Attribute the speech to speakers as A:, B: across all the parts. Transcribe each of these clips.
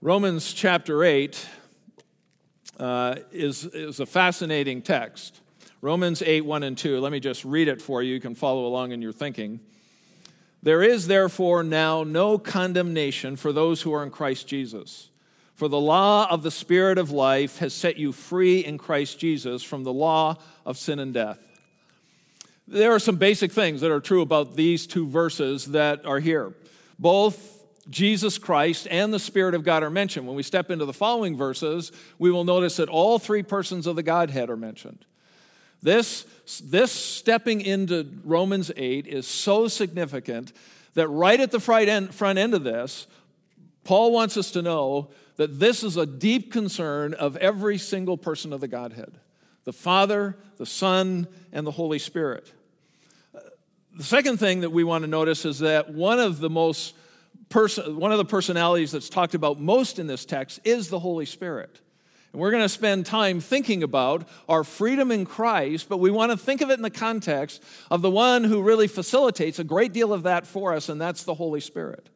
A: Romans chapter 8 is a fascinating text. Romans 8, 1 and 2. Let me just read it for you. You can follow along in your thinking. There is therefore now no condemnation for those who are in Christ Jesus. For the law of the Spirit of life has set you free in Christ Jesus from the law of sin and death. There are some basic things that are true about these two verses that are here. Both Jesus Christ and the Spirit of God are mentioned. When we step into the following verses, we will notice that all three persons of the Godhead are mentioned. This stepping into Romans 8 is so significant that right at the front end of this, Paul wants us to know that this is a deep concern of every single person of the Godhead, the Father, the Son, and the Holy Spirit. The second thing that we want to notice is that one of the personalities that's talked about most in this text is the Holy Spirit. And we're going to spend time thinking about our freedom in Christ, but we want to think of it in the context of the one who really facilitates a great deal of that for us, and that's the Holy Spirit.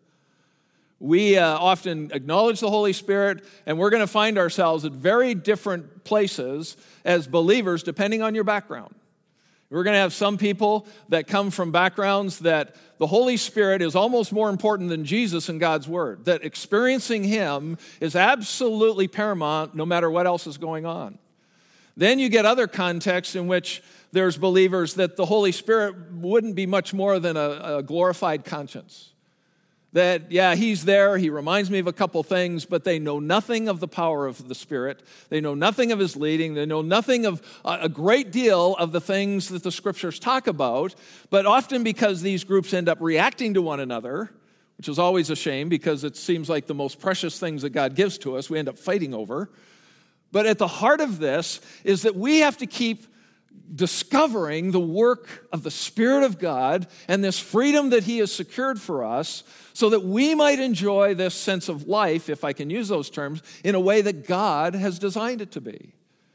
A: We often acknowledge the Holy Spirit, and we're going to find ourselves at very different places as believers, depending on your background. We're going to have some people that come from backgrounds that the Holy Spirit is almost more important than Jesus and God's Word, that experiencing Him is absolutely paramount no matter what else is going on. Then you get other contexts in which there's believers that the Holy Spirit wouldn't be much more than a glorified conscience. That, yeah, He's there, He reminds me of a couple things, but they know nothing of the power of the Spirit. They know nothing of His leading. They know nothing of a great deal of the things that the Scriptures talk about, but often because these groups end up reacting to one another, which is always a shame because it seems like the most precious things that God gives to us, we end up fighting over. But at the heart of this is that we have to keep discovering the work of the Spirit of God and this freedom that He has secured for us so that we might enjoy this sense of life, if I can use those terms, in a way that God has designed it to be.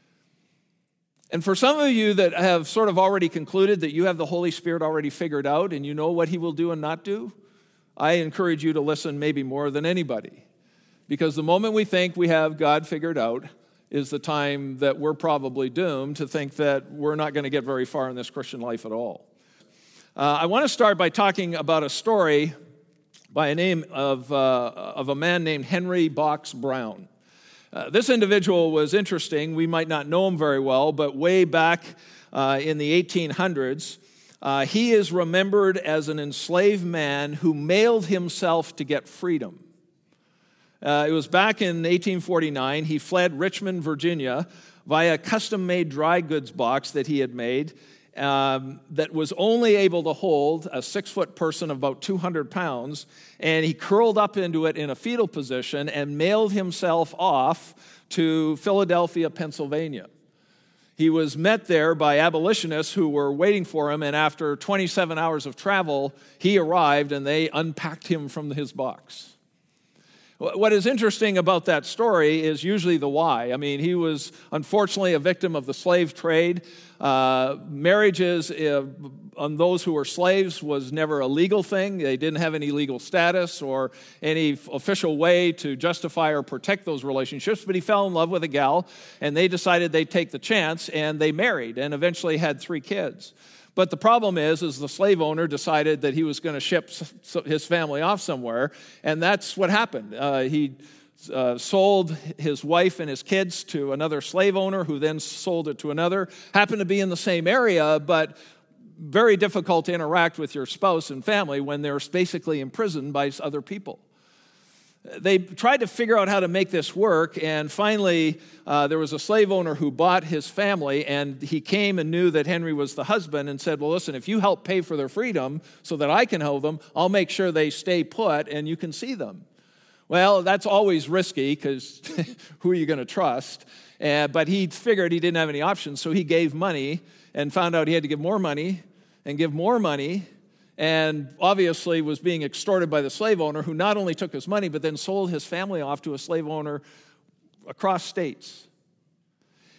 A: And for some of you that have sort of already concluded that you have the Holy Spirit already figured out and you know what He will do and not do, I encourage you to listen maybe more than anybody. Because the moment we think we have God figured out is the time that we're probably doomed to think that we're not going to get very far in this Christian life at all. I want to start by talking about a story by a name of a man named Henry Box Brown. This individual was interesting. We might not know him very well, but way back in the 1800s, he is remembered as an enslaved man who mailed himself to get freedom. It was back in 1849. He fled Richmond, Virginia, via a custom-made dry goods box that he had made that was only able to hold a 6-foot person of about 200 pounds, and he curled up into it in a fetal position and mailed himself off to Philadelphia, Pennsylvania. He was met there by abolitionists who were waiting for him, and after 27 hours of travel, he arrived and they unpacked him from his box. What is interesting about that story is usually the why. I mean, he was unfortunately a victim of the slave trade. Marriages on those who were slaves was never a legal thing. They didn't have any legal status or any official way to justify or protect those relationships, but he fell in love with a gal, and they decided they'd take the chance, and they married and eventually had 3 kids. But the problem is the slave owner decided that he was going to ship his family off somewhere, and that's what happened. He sold his wife and his kids to another slave owner who then sold it to another. Happened to be in the same area, but very difficult to interact with your spouse and family when they're basically imprisoned by other people. They tried to figure out how to make this work, and finally there was a slave owner who bought his family, and he came and knew that Henry was the husband and said, well, listen, if you help pay for their freedom so that I can hold them, I'll make sure they stay put and you can see them. Well, that's always risky because who are you going to trust? But he figured he didn't have any options, so he gave money and found out he had to give more money and give more money, and obviously was being extorted by the slave owner, who not only took his money, but then sold his family off to a slave owner across states.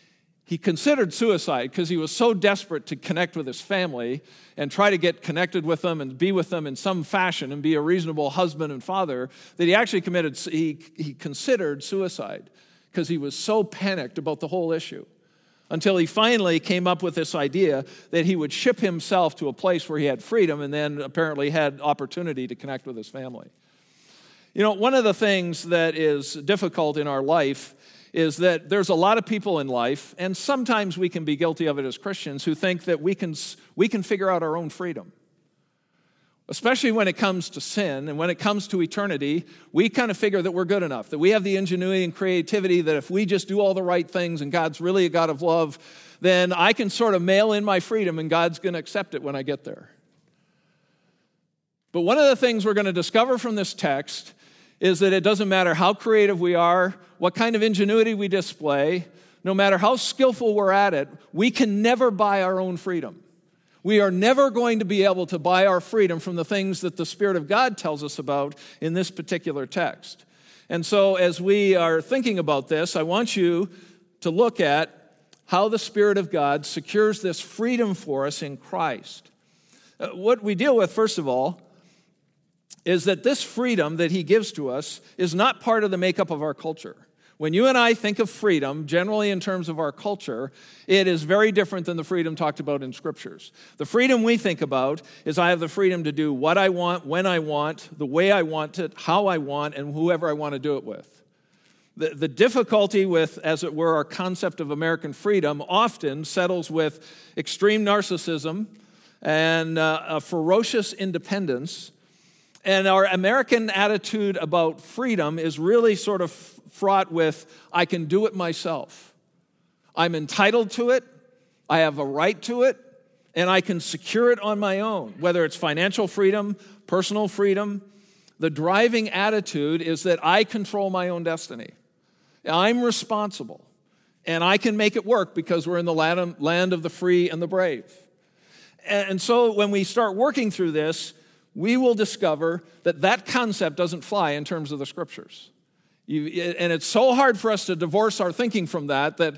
A: he considered suicide because he was so desperate to connect with his family and try to get connected with them and be with them in some fashion and be a reasonable husband and father that he actually he considered suicide because he was so panicked about the whole issue, until he finally came up with this idea that he would ship himself to a place where he had freedom and then apparently had opportunity to connect with his family. You know, one of the things that is difficult in our life is that there's a lot of people in life, and sometimes we can be guilty of it as Christians, who think that we can figure out our own freedom. Especially when it comes to sin and when it comes to eternity, we kind of figure that we're good enough, that we have the ingenuity and creativity that if we just do all the right things and God's really a God of love, then I can sort of mail in my freedom and God's going to accept it when I get there. But one of the things we're going to discover from this text is that it doesn't matter how creative we are, what kind of ingenuity we display, no matter how skillful we're at it, we can never buy our own freedom. We are never going to be able to buy our freedom from the things that the Spirit of God tells us about in this particular text. And so as we are thinking about this, I want you to look at how the Spirit of God secures this freedom for us in Christ. What we deal with, first of all, is that this freedom that he gives to us is not part of the makeup of our culture. When you and I think of freedom, generally in terms of our culture, it is very different than the freedom talked about in Scriptures. The freedom we think about is I have the freedom to do what I want, when I want, the way I want it, how I want, and whoever I want to do it with. The difficulty with, as it were, our concept of American freedom often settles with extreme narcissism and a ferocious independence. And our American attitude about freedom is really sort of fraught with, I can do it myself. I'm entitled to it, I have a right to it, and I can secure it on my own. Whether it's financial freedom, personal freedom, the driving attitude is that I control my own destiny. I'm responsible, and I can make it work because we're in the land of the free and the brave. And so when we start working through this, we will discover that that concept doesn't fly in terms of the Scriptures. And it's so hard for us to divorce our thinking from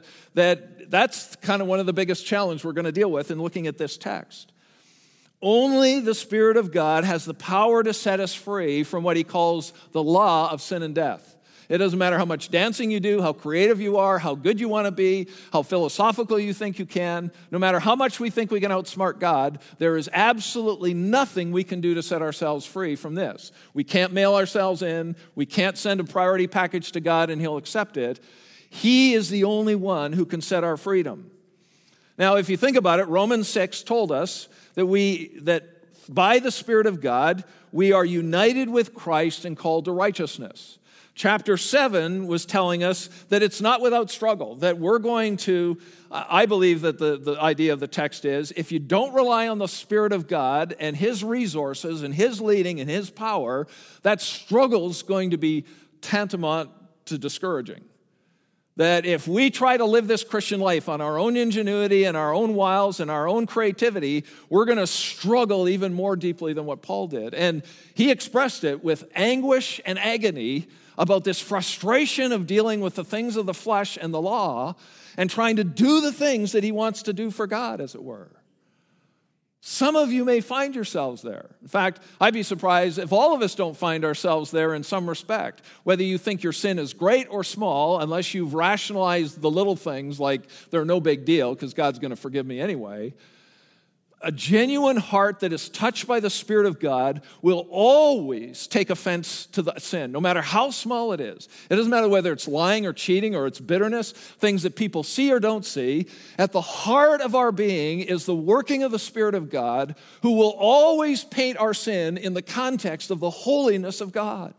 A: that's kind of one of the biggest challenges we're going to deal with in looking at this text. Only the Spirit of God has the power to set us free from what he calls the law of sin and death. It doesn't matter how much dancing you do, how creative you are, how good you want to be, how philosophical you think you can. No matter how much we think we can outsmart God, there is absolutely nothing we can do to set ourselves free from this. We can't mail ourselves in. We can't send a priority package to God and he'll accept it. He is the only one who can set our freedom. Now, if you think about it, Romans 6 told us that by the Spirit of God, we are united with Christ and called to righteousness. Chapter 7 was telling us that it's not without struggle, that we're going to, I believe that the idea of the text is, if you don't rely on the Spirit of God and his resources and his leading and his power, that struggle's going to be tantamount to discouraging. That if we try to live this Christian life on our own ingenuity and our own wiles and our own creativity, we're going to struggle even more deeply than what Paul did. And he expressed it with anguish and agony about this frustration of dealing with the things of the flesh and the law and trying to do the things that he wants to do for God, as it were. Some of you may find yourselves there. In fact, I'd be surprised if all of us don't find ourselves there in some respect. Whether you think your sin is great or small, unless you've rationalized the little things like they're no big deal because God's going to forgive me anyway. A genuine heart that is touched by the Spirit of God will always take offense to the sin, no matter how small it is. It doesn't matter whether it's lying or cheating or it's bitterness, things that people see or don't see. At the heart of our being is the working of the Spirit of God, who will always paint our sin in the context of the holiness of God.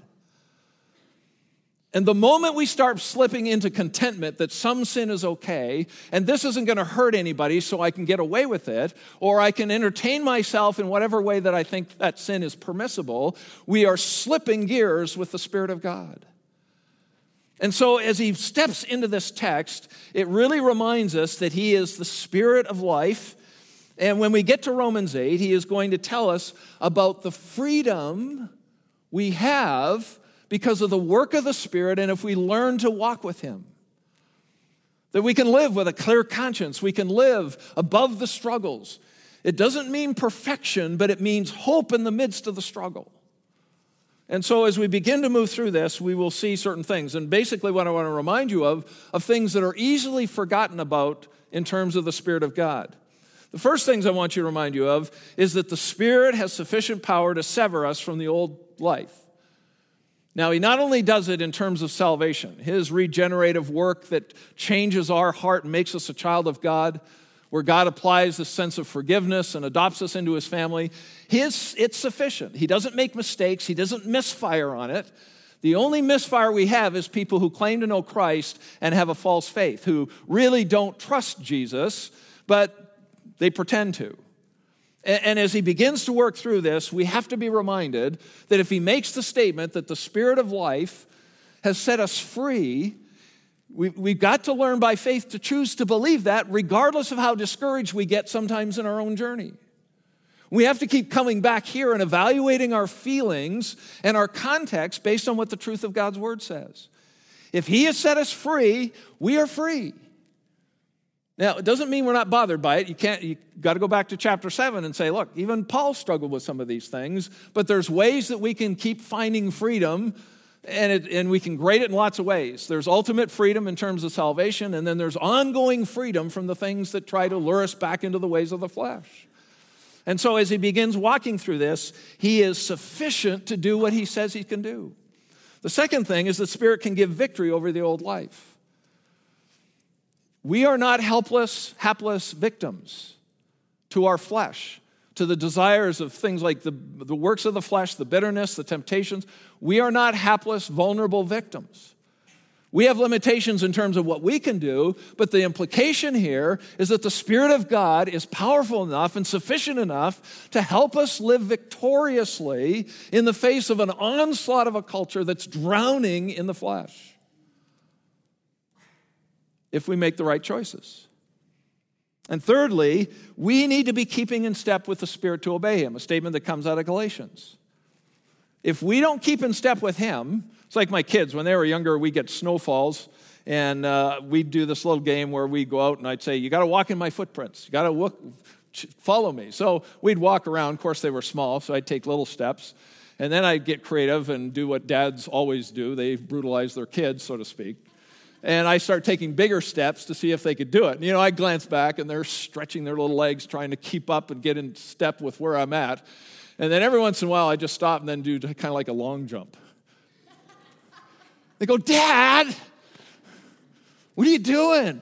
A: And the moment we start slipping into contentment that some sin is okay, and this isn't going to hurt anybody so I can get away with it, or I can entertain myself in whatever way that I think that sin is permissible, we are slipping gears with the Spirit of God. And so as he steps into this text, it really reminds us that he is the Spirit of life. And when we get to Romans 8, he is going to tell us about the freedom we have because of the work of the Spirit and if we learn to walk with him. that we can live with a clear conscience. We can live above the struggles. It doesn't mean perfection, but it means hope in the midst of the struggle. And so as we begin to move through this, we will see certain things. And basically what I want to remind you of things that are easily forgotten about in terms of the Spirit of God. The first things I want you to remind you of is that the Spirit has sufficient power to sever us from the old life. Now, he not only does it in terms of salvation, his regenerative work that changes our heart and makes us a child of God, where God applies the sense of forgiveness and adopts us into his family, it's sufficient. He doesn't make mistakes. He doesn't misfire on it. The only misfire we have is people who claim to know Christ and have a false faith, who really don't trust Jesus, but they pretend to. And as he begins to work through this, we have to be reminded that if he makes the statement that the Spirit of life has set us free, we've got to learn by faith to choose to believe that, regardless of how discouraged we get sometimes in our own journey. We have to keep coming back here and evaluating our feelings and our context based on what the truth of God's word says. If he has set us free, we are free. Now, it doesn't mean we're not bothered by it. You got to go back to chapter 7 and say, look, even Paul struggled with some of these things, but there's ways that we can keep finding freedom, and we can grade it in lots of ways. There's ultimate freedom in terms of salvation, and then there's ongoing freedom from the things that try to lure us back into the ways of the flesh. And so as he begins walking through this, he is sufficient to do what he says he can do. The second thing is the Spirit can give victory over the old life. We are not helpless, hapless victims to our flesh, to the desires of things like the works of the flesh, the bitterness, the temptations. We are not hapless, vulnerable victims. We have limitations in terms of what we can do, but the implication here is that the Spirit of God is powerful enough and sufficient enough to help us live victoriously in the face of an onslaught of a culture that's drowning in the flesh, if we make the right choices. And thirdly, we need to be keeping in step with the Spirit to obey him, a statement that comes out of Galatians. If we don't keep in step with him, it's like my kids, when they were younger, we get snowfalls, and we'd do this little game where we'd go out and I'd say, you got to walk in my footprints. You got to follow me. So we'd walk around. Of course, they were small, so I'd take little steps. And then I'd get creative and do what dads always do. They brutalize their kids, so to speak. And I start taking bigger steps to see if they could do it. And, I glance back, and they're stretching their little legs, trying to keep up and get in step with where I'm at. And then every once in a while, I just stop and then do kind of like a long jump. They go, Dad, what are you doing?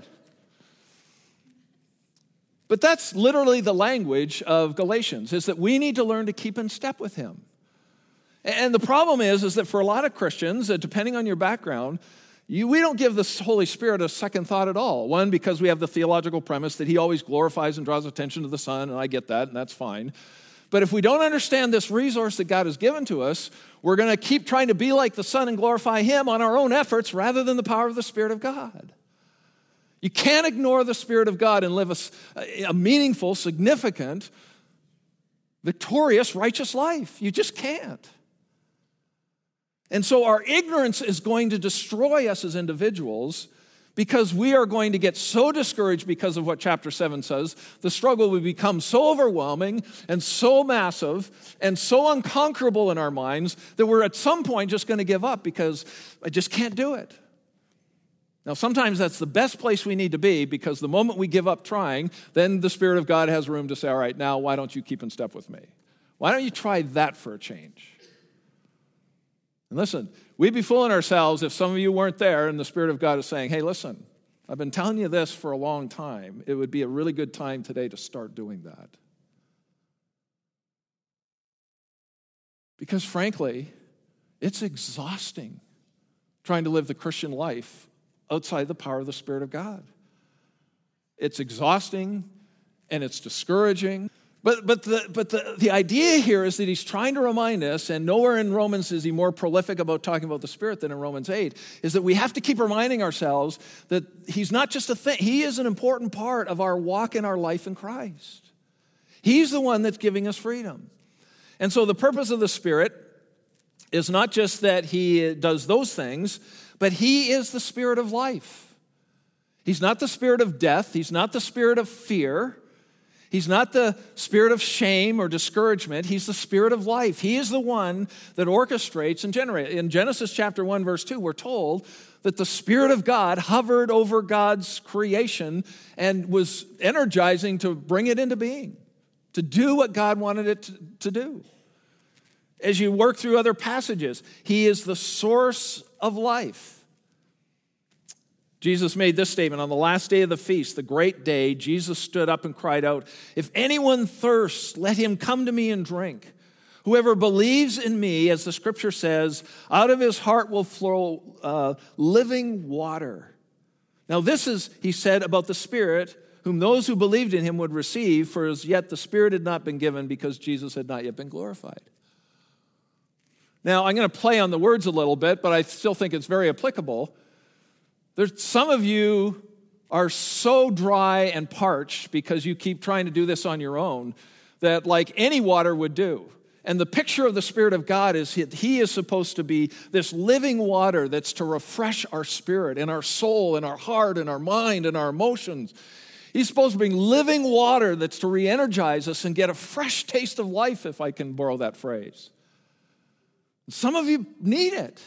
A: But that's literally the language of Galatians, is that we need to learn to keep in step with him. And the problem is that for a lot of Christians, depending on your background, we don't give the Holy Spirit a second thought at all. One, because we have the theological premise that he always glorifies and draws attention to the Son, and I get that, and that's fine. But if we don't understand this resource that God has given to us, we're going to keep trying to be like the Son and glorify him on our own efforts rather than the power of the Spirit of God. You can't ignore the Spirit of God and live a meaningful, significant, victorious, righteous life. You just can't. And so our ignorance is going to destroy us as individuals because we are going to get so discouraged because of what chapter 7 says. The struggle will become so overwhelming and so massive and so unconquerable in our minds that we're at some point just going to give up because I just can't do it. Now, sometimes that's the best place we need to be, because the moment we give up trying, then the Spirit of God has room to say, all right, now why don't you keep in step with me? Why don't you try that for a change? And listen, we'd be fooling ourselves if some of you weren't there and the Spirit of God is saying, hey, listen, I've been telling you this for a long time. It would be a really good time today to start doing that. Because frankly, it's exhausting trying to live the Christian life outside the power of the Spirit of God. It's exhausting and it's discouraging. But the idea here is that he's trying to remind us, and nowhere in Romans is he more prolific about talking about the Spirit than in Romans 8, is that we have to keep reminding ourselves that he's not just a thing. He is an important part of our walk in our life in Christ. He's the one that's giving us freedom. And so the purpose of the Spirit is not just that he does those things, but he is the Spirit of life. He's not the spirit of death. He's not the spirit of fear. He's not the spirit of shame or discouragement. He's the spirit of life. He is the one that orchestrates and generates. In Genesis chapter 1, verse 2, we're told that the Spirit of God hovered over God's creation and was energizing to bring it into being, to do what God wanted it to do. As you work through other passages, He is the source of life. Jesus made this statement on the last day of the feast, the great day. Jesus stood up and cried out, "If anyone thirsts, let him come to me and drink. Whoever believes in me, as the scripture says, out of his heart will flow living water." Now this is, he said, about the Spirit, whom those who believed in him would receive, for as yet the Spirit had not been given because Jesus had not yet been glorified. Now I'm going to play on the words a little bit, but I still think it's very applicable. Some of you are so dry and parched because you keep trying to do this on your own that like any water would do. And the picture of the Spirit of God is He is supposed to be this living water that's to refresh our spirit and our soul and our heart and our mind and our emotions. He's supposed to bring living water that's to re-energize us and get a fresh taste of life, if I can borrow that phrase. Some of you need it.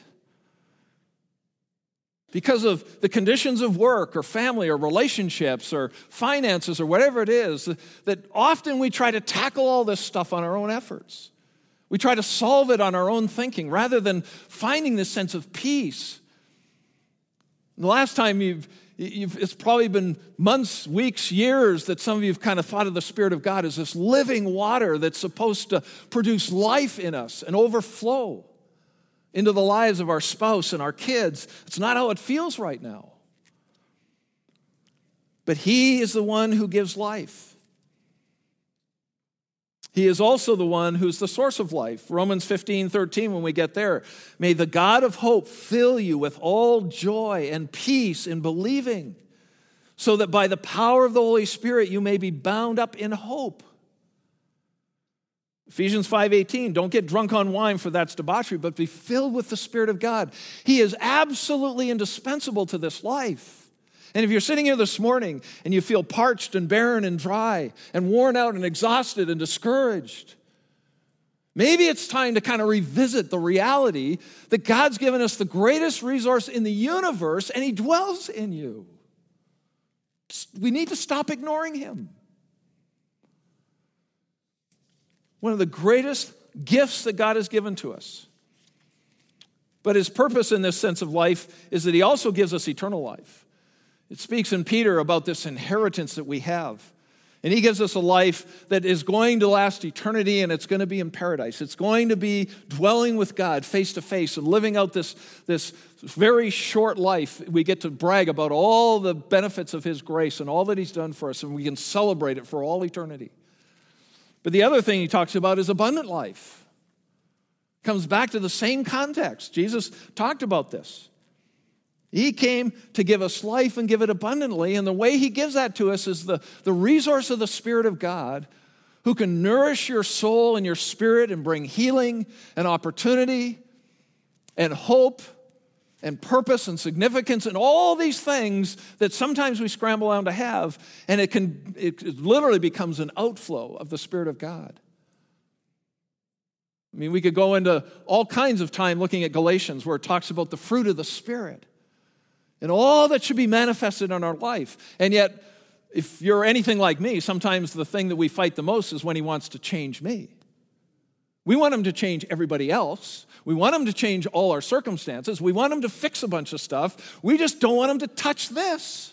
A: Because of the conditions of work or family or relationships or finances or whatever it is, that often we try to tackle all this stuff on our own efforts. We try to solve it on our own thinking rather than finding this sense of peace. The last time it's probably been months, weeks, years that some of you have kind of thought of the Spirit of God as this living water that's supposed to produce life in us and overflow into the lives of our spouse and our kids. It's not how it feels right now. But He is the one who gives life. He is also the one who's the source of life. Romans 15:13, when we get there, may the God of hope fill you with all joy and peace in believing, so that by the power of the Holy Spirit you may be bound up in hope. Ephesians 5:18, don't get drunk on wine, for that's debauchery, but be filled with the Spirit of God. He is absolutely indispensable to this life. And if you're sitting here this morning and you feel parched and barren and dry and worn out and exhausted and discouraged, maybe it's time to kind of revisit the reality that God's given us the greatest resource in the universe and He dwells in you. We need to stop ignoring Him. One of the greatest gifts that God has given to us. But His purpose in this sense of life is that He also gives us eternal life. It speaks in Peter about this inheritance that we have. And He gives us a life that is going to last eternity, and it's going to be in paradise. It's going to be dwelling with God face to face and living out this very short life. We get to brag about all the benefits of His grace and all that He's done for us, and we can celebrate it for all eternity. But the other thing He talks about is abundant life. Comes back to the same context. Jesus talked about this. He came to give us life and give it abundantly, and the way He gives that to us is the resource of the Spirit of God, who can nourish your soul and your spirit and bring healing and opportunity and hope and purpose and significance and all these things that sometimes we scramble around to have, and it literally becomes an outflow of the Spirit of God. I mean, we could go into all kinds of time looking at Galatians, where it talks about the fruit of the Spirit and all that should be manifested in our life. And yet, if you're anything like me, sometimes the thing that we fight the most is when He wants to change me. We want Him to change everybody else. We want Him to change all our circumstances. We want Him to fix a bunch of stuff. We just don't want Him to touch this.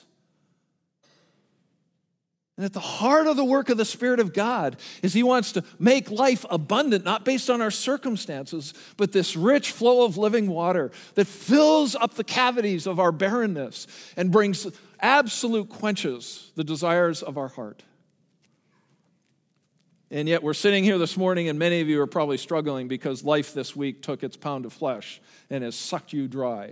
A: And at the heart of the work of the Spirit of God is He wants to make life abundant, not based on our circumstances, but this rich flow of living water that fills up the cavities of our barrenness and brings absolute quenches the desires of our heart. And yet we're sitting here this morning, and many of you are probably struggling because life this week took its pound of flesh and has sucked you dry.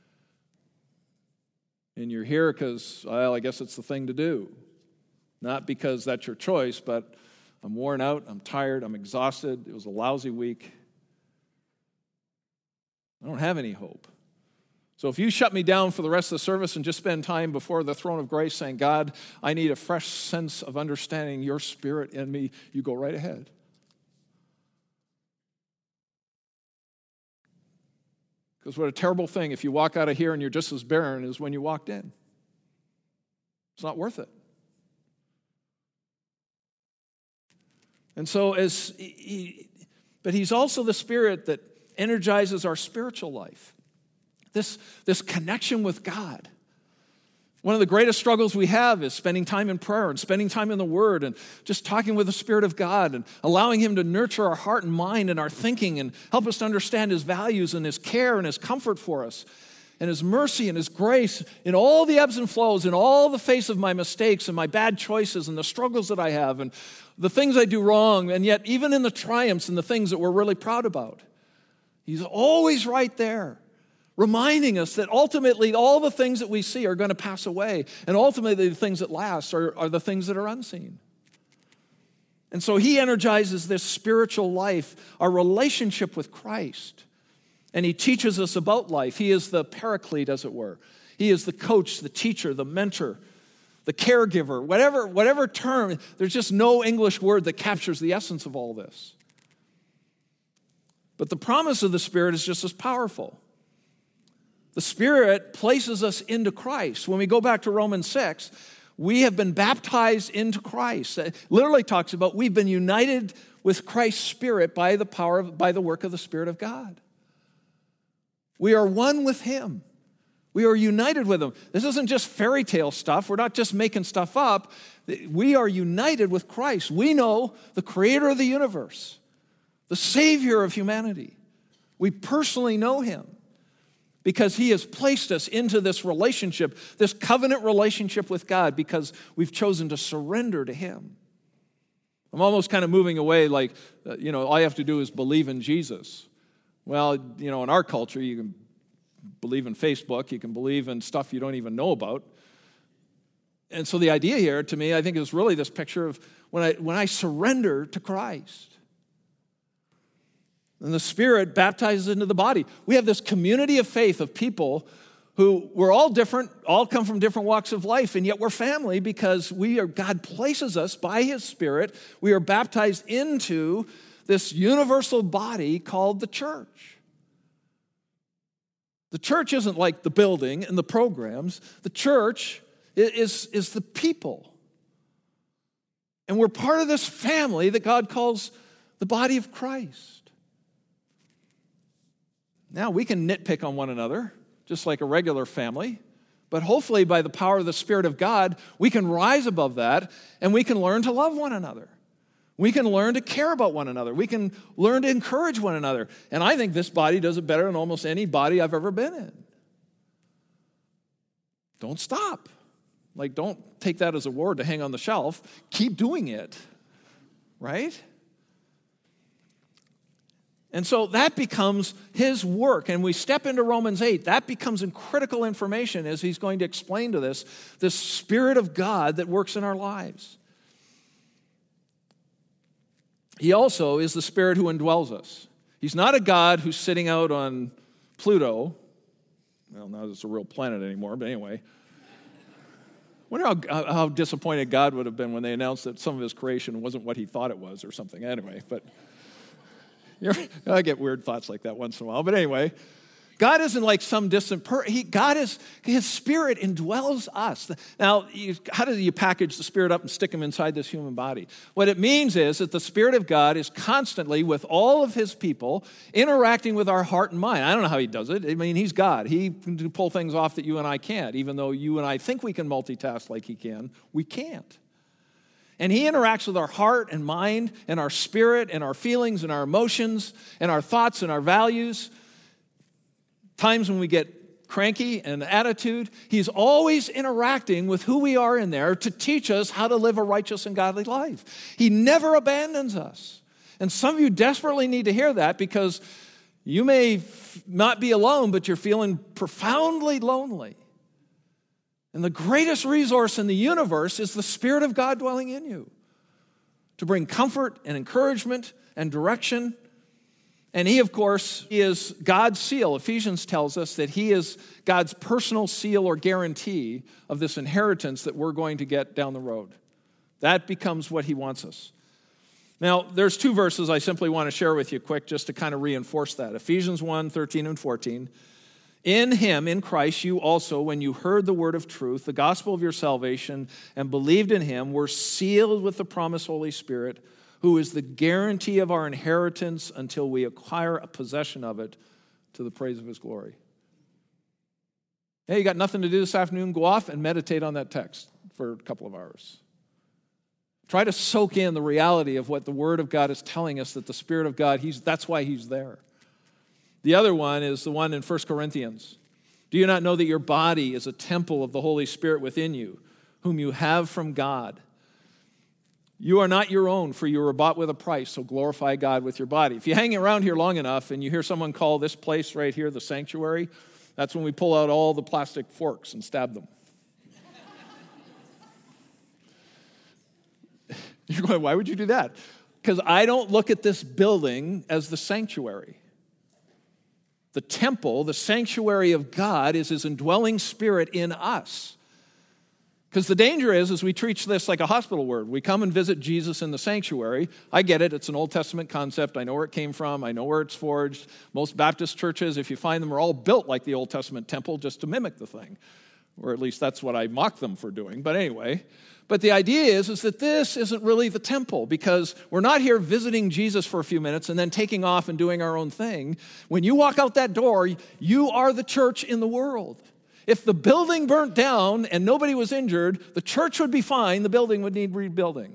A: And you're here because, well, I guess it's the thing to do. Not because that's your choice, but I'm worn out, I'm tired, I'm exhausted, it was a lousy week. I don't have any hope. So if you shut me down for the rest of the service and just spend time before the throne of grace saying, God, I need a fresh sense of understanding your Spirit in me, you go right ahead. Because what a terrible thing if you walk out of here and you're just as barren as when you walked in. It's not worth it. And so but he's also the Spirit that energizes our spiritual life. This connection with God. One of the greatest struggles we have is spending time in prayer and spending time in the Word and just talking with the Spirit of God and allowing Him to nurture our heart and mind and our thinking and help us to understand His values and His care and His comfort for us and His mercy and His grace in all the ebbs and flows, in all the face of my mistakes and my bad choices and the struggles that I have and the things I do wrong, and yet even in the triumphs and the things that we're really proud about. He's always right there, reminding us that ultimately all the things that we see are going to pass away, and ultimately the things that last are the things that are unseen. And so he energizes this spiritual life, our relationship with Christ, and he teaches us about life. He is the paraclete, as it were. He is the coach, the teacher, the mentor, the caregiver, whatever term. There's just no English word that captures the essence of all this. But the promise of the Spirit is just as powerful. The Spirit places us into Christ. When we go back to Romans 6, we have been baptized into Christ. It literally talks about we've been united with Christ's Spirit by the work of the Spirit of God. We are one with Him. We are united with Him. This isn't just fairy tale stuff. We're not just making stuff up. We are united with Christ. We know the Creator of the universe, the Savior of humanity. We personally know Him because He has placed us into this relationship, this covenant relationship with God, because we've chosen to surrender to Him. I'm almost kind of moving away like, all you have to do is believe in Jesus. Well, in our culture, you can believe in Facebook, you can believe in stuff you don't even know about. And so the idea here, to me, I think is really this picture of when I surrender to Christ. And the Spirit baptizes into the body. We have this community of faith of people who we're all different, all come from different walks of life, and yet we're family because God places us by His Spirit. We are baptized into this universal body called the church. The church isn't like the building and the programs. The church is the people. And we're part of this family that God calls the body of Christ. Now, we can nitpick on one another, just like a regular family, but hopefully by the power of the Spirit of God, we can rise above that and we can learn to love one another. We can learn to care about one another. We can learn to encourage one another. And I think this body does it better than almost any body I've ever been in. Don't stop. Don't take that as a word to hang on the shelf. Keep doing it, right? And so that becomes His work. And we step into Romans 8. That becomes critical information as he's going to explain to this Spirit of God that works in our lives. He also is the Spirit who indwells us. He's not a God who's sitting out on Pluto. Well, not that it's a real planet anymore, but anyway. Wonder how disappointed God would have been when they announced that some of His creation wasn't what He thought it was or something. Anyway, but I get weird thoughts like that once in a while. But anyway, God isn't like some distant His Spirit indwells us. Now, how do you package the Spirit up and stick Him inside this human body? What it means is that the Spirit of God is constantly with all of His people interacting with our heart and mind. I don't know how He does it. I mean, He's God. He can pull things off that you and I can't. Even though you and I think we can multitask like He can, we can't. And He interacts with our heart and mind and our spirit and our feelings and our emotions and our thoughts and our values. Times when we get cranky and attitude, He's always interacting with who we are in there to teach us how to live a righteous and godly life. He never abandons us. And some of you desperately need to hear that because you may not be alone, but you're feeling profoundly lonely. And the greatest resource in the universe is the Spirit of God dwelling in you to bring comfort and encouragement and direction And he, of course, is God's seal. Ephesians tells us that he is God's personal seal or guarantee of this inheritance that we're going to get down the road. That becomes what he wants us. Now, there's two verses I simply want to share with you quick just to kind of reinforce that. Ephesians 1, 13 and 14. In him, in Christ, you also, when you heard the word of truth, the gospel of your salvation, and believed in him, were sealed with the promised Holy Spirit, who is the guarantee of our inheritance until we acquire a possession of it to the praise of his glory. Hey, you got nothing to do this afternoon? Go off and meditate on that text for a couple of hours. Try to soak in the reality of what the Word of God is telling us, that the Spirit of God, that's why he's there. The other one is the one in 1 Corinthians. Do you not know that your body is a temple of the Holy Spirit within you, whom you have from God? You are not your own, for you were bought with a price, so glorify God with your body. If you hang around here long enough and you hear someone call this place right here the sanctuary, that's when we pull out all the plastic forks and stab them. You're going, why would you do that? Because I don't look at this building as the sanctuary. The temple, the sanctuary of God, is his indwelling spirit in us. Because the danger is we treat this like a hospital word. We come and visit Jesus in the sanctuary. I get it. It's an Old Testament concept. I know where it came from. I know where it's forged. Most Baptist churches, if you find them, are all built like the Old Testament temple just to mimic the thing. Or at least that's what I mock them for doing. But anyway, but the idea is that this isn't really the temple, because we're not here visiting Jesus for a few minutes and then taking off and doing our own thing. When you walk out that door, you are the church in the world. If the building burnt down and nobody was injured, the church would be fine, the building would need rebuilding.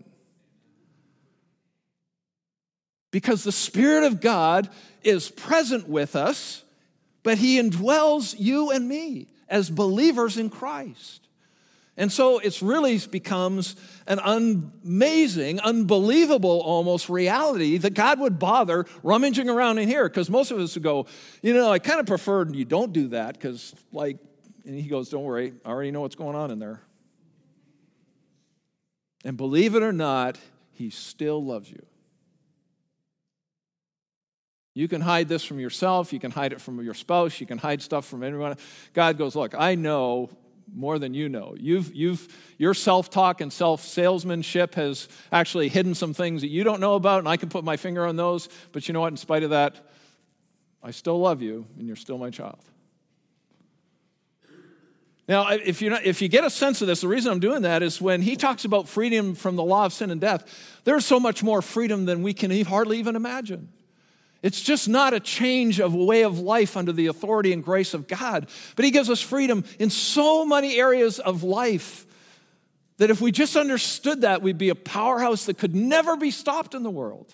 A: Because the Spirit of God is present with us, but he indwells you and me as believers in Christ. And so it really becomes an amazing, unbelievable almost reality that God would bother rummaging around in here. Because most of us would go, I kind of prefer you don't do that because and he goes, don't worry, I already know what's going on in there. And believe it or not, he still loves you. You can hide this from yourself. You can hide it from your spouse. You can hide stuff from anyone. God goes, look, I know more than you know. Your self-talk and self-salesmanship has actually hidden some things that you don't know about, and I can put my finger on those. But you know what? In spite of that, I still love you, and you're still my child. Now, if you get a sense of this, the reason I'm doing that is when he talks about freedom from the law of sin and death, there's so much more freedom than we can hardly even imagine. It's just not a change of a way of life under the authority and grace of God, but he gives us freedom in so many areas of life that if we just understood that, we'd be a powerhouse that could never be stopped in the world.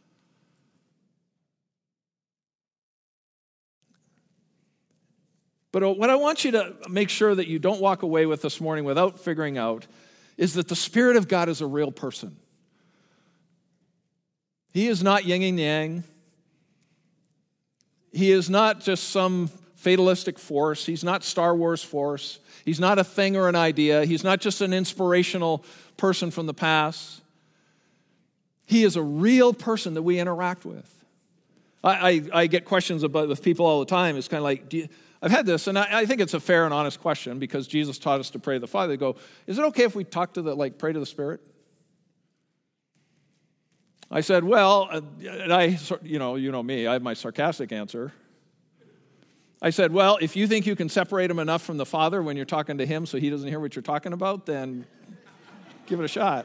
A: But what I want you to make sure that you don't walk away with this morning without figuring out is that the Spirit of God is a real person. He is not yin and yang. He is not just some fatalistic force. He's not Star Wars force. He's not a thing or an idea. He's not just an inspirational person from the past. He is a real person that we interact with. I get questions about with people all the time. It's kind of like, I've had this, and I think it's a fair and honest question because Jesus taught us to pray to the Father. They go, is it okay if we pray to the Spirit? I said, well, and you know me, I have my sarcastic answer. I said, well, if you think you can separate him enough from the Father when you're talking to him so he doesn't hear what you're talking about, then give it a shot.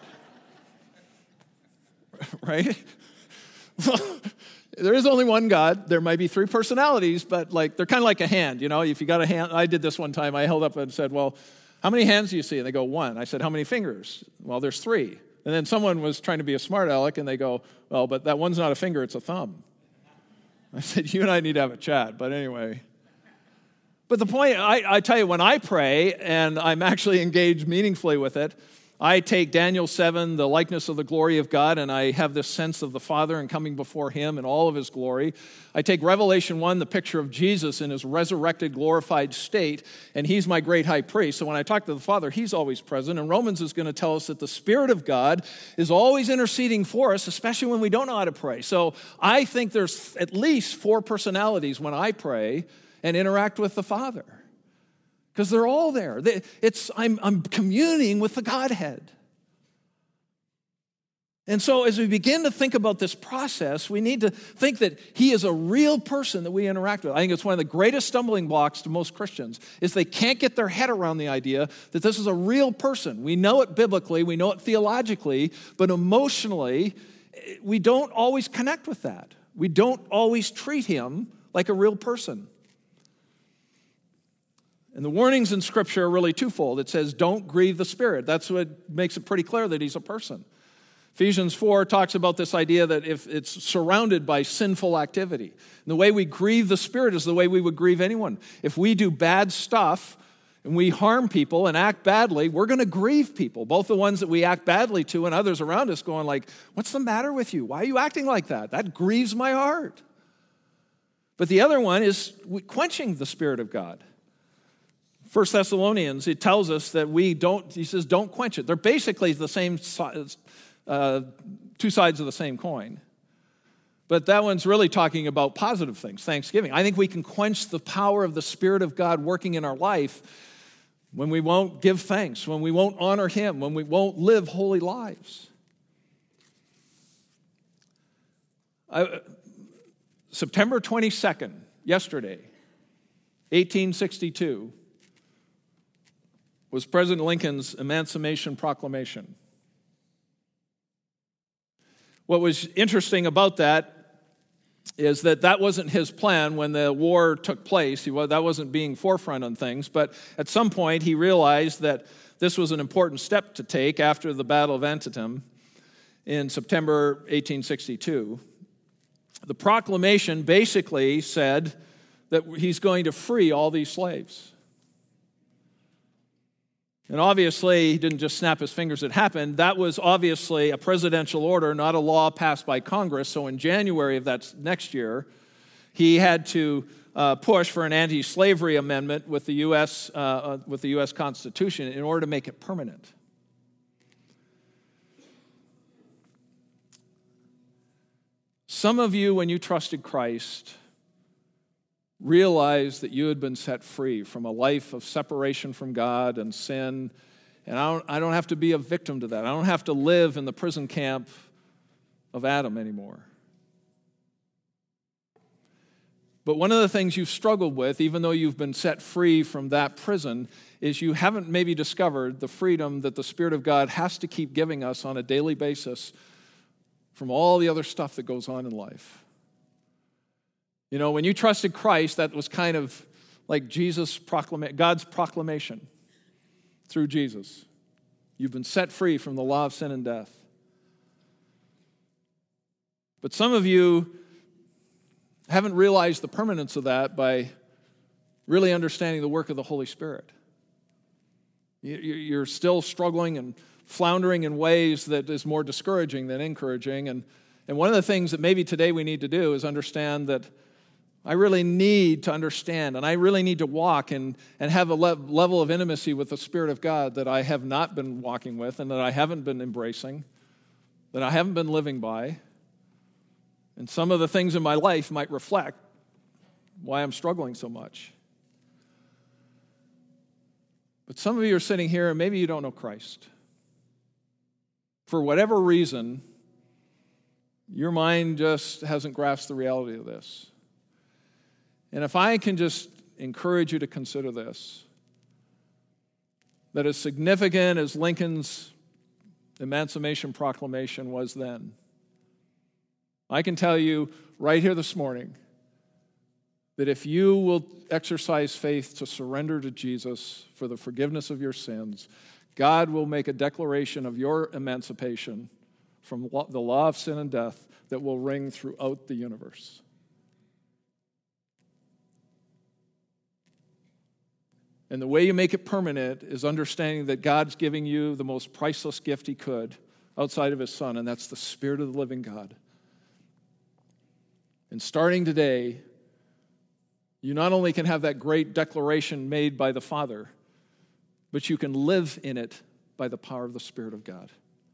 A: Right? Well, there is only one God. There might be three personalities, but they're kind of like a hand. If you got a hand, I did this one time. I held up and said, well, how many hands do you see? And they go, one. I said, how many fingers? Well, there's three. And then someone was trying to be a smart aleck, and they go, well, but that one's not a finger, it's a thumb. I said, you and I need to have a chat, but anyway. But the point, I tell you, when I pray, and I'm actually engaged meaningfully with it, I take Daniel 7, the likeness of the glory of God, and I have this sense of the Father and coming before him in all of his glory. I take Revelation 1, the picture of Jesus in his resurrected, glorified state, and he's my great high priest. So when I talk to the Father, he's always present. And Romans is going to tell us that the Spirit of God is always interceding for us, especially when we don't know how to pray. So I think there's at least 4 personalities when I pray and interact with the Father. Because they're all there. I'm communing with the Godhead. And so as we begin to think about this process, we need to think that he is a real person that we interact with. I think it's one of the greatest stumbling blocks to most Christians is they can't get their head around the idea that this is a real person. We know it biblically, we know it theologically, but emotionally, we don't always connect with that. We don't always treat him like a real person. And the warnings in Scripture are really twofold. It says, don't grieve the Spirit. That's what makes it pretty clear that he's a person. Ephesians 4 talks about this idea that if it's surrounded by sinful activity. And the way we grieve the Spirit is the way we would grieve anyone. If we do bad stuff and we harm people and act badly, we're going to grieve people, both the ones that we act badly to and others around us going like, what's the matter with you? Why are you acting like that? That grieves my heart. But the other one is quenching the Spirit of God. 1 Thessalonians, it tells us that he says, don't quench it. They're basically the same, 2 sides of the same coin. But that one's really talking about positive things, thanksgiving. I think we can quench the power of the Spirit of God working in our life when we won't give thanks, when we won't honor him, when we won't live holy lives. September 22nd, yesterday, 1862, was President Lincoln's Emancipation Proclamation. What was interesting about that is that wasn't his plan when the war took place. That wasn't being forefront on things, but at some point he realized that this was an important step to take after the Battle of Antietam in September 1862. The proclamation basically said that he's going to free all these slaves. And obviously, he didn't just snap his fingers, it happened. That was obviously a presidential order, not a law passed by Congress. So in January of that next year, he had to push for an anti-slavery amendment with the U.S. Constitution in order to make it permanent. Some of you, when you trusted Christ, realized that you had been set free from a life of separation from God and sin. And I don't have to be a victim to that. I don't have to live in the prison camp of Adam anymore. But one of the things you've struggled with, even though you've been set free from that prison, is you haven't maybe discovered the freedom that the Spirit of God has to keep giving us on a daily basis from all the other stuff that goes on in life. You know, when you trusted Christ, that was kind of like God's proclamation through Jesus. You've been set free from the law of sin and death. But some of you haven't realized the permanence of that by really understanding the work of the Holy Spirit. You're still struggling and floundering in ways that is more discouraging than encouraging. And one of the things that maybe today we need to do is understand that I really need to understand, and I really need to walk and have a level of intimacy with the Spirit of God that I have not been walking with and that I haven't been embracing, that I haven't been living by. And some of the things in my life might reflect why I'm struggling so much. But some of you are sitting here and maybe you don't know Christ. For whatever reason, your mind just hasn't grasped the reality of this. And if I can just encourage you to consider this, that as significant as Lincoln's Emancipation Proclamation was then, I can tell you right here this morning that if you will exercise faith to surrender to Jesus for the forgiveness of your sins, God will make a declaration of your emancipation from the law of sin and death that will ring throughout the universe. And the way you make it permanent is understanding that God's giving you the most priceless gift he could outside of his Son, and that's the Spirit of the living God. And starting today, you not only can have that great declaration made by the Father, but you can live in it by the power of the Spirit of God.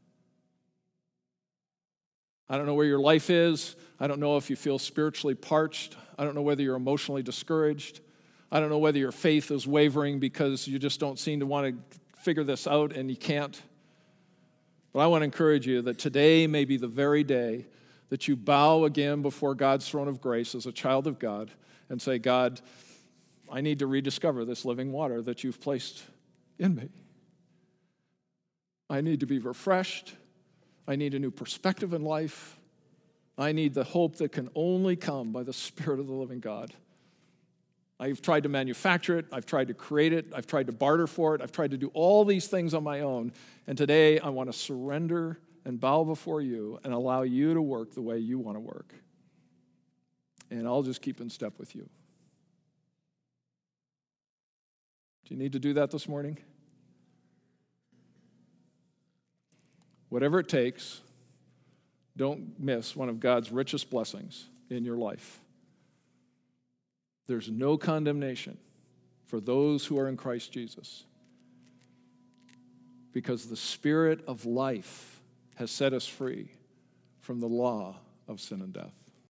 A: I don't know where your life is. I don't know if you feel spiritually parched. I don't know whether you're emotionally discouraged. I don't know whether your faith is wavering because you just don't seem to want to figure this out and you can't. But I want to encourage you that today may be the very day that you bow again before God's throne of grace as a child of God and say, God, I need to rediscover this living water that you've placed in me. I need to be refreshed. I need a new perspective in life. I need the hope that can only come by the Spirit of the living God. I've tried to manufacture it. I've tried to create it. I've tried to barter for it. I've tried to do all these things on my own. And today I want to surrender and bow before you and allow you to work the way you want to work. And I'll just keep in step with you. Do you need to do that this morning? Whatever it takes, don't miss one of God's richest blessings in your life. There's no condemnation for those who are in Christ Jesus, because the Spirit of life has set us free from the law of sin and death.